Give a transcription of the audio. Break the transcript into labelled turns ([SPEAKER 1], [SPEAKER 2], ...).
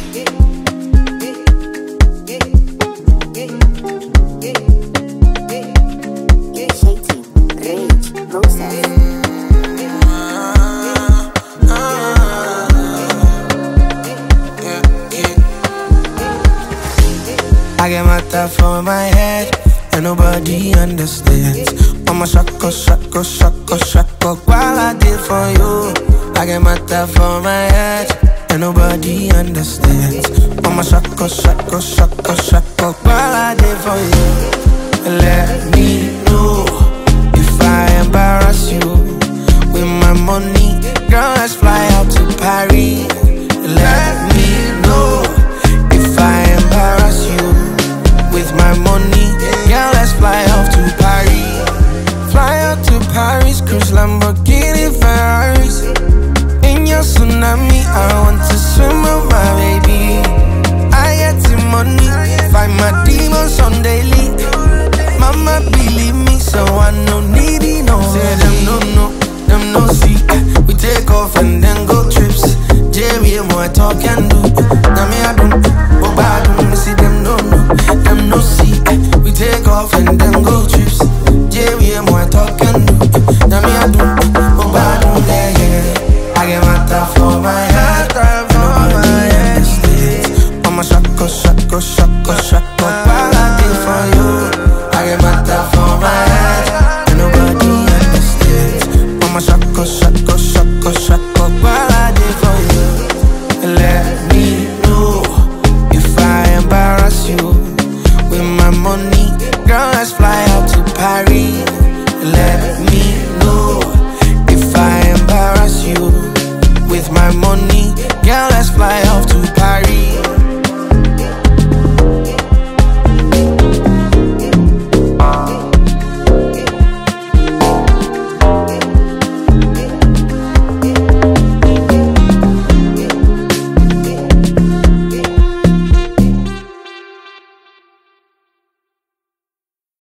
[SPEAKER 1] I get my thought for my head, and nobody understands. I'ma shako, shako, shako, shako, while I did for you. I get my thought for my head, and nobody understands. I'ma shako, shako, shako, shako, while I did for you. Let me know if I embarrass you with my money. Girl, let's fly out to Paris. Let me know if I embarrass you with my money. Girl, let's fly off to Paris. Fly out to Paris, cruise Lamborghini Ferraris. In your tsunami, I want to swim with my baby. I get the money, fight my demons on daily. Mama believe me, so I no needy, no. Say them no, them no see. We take off and then go trips. Jerry, more talk and do.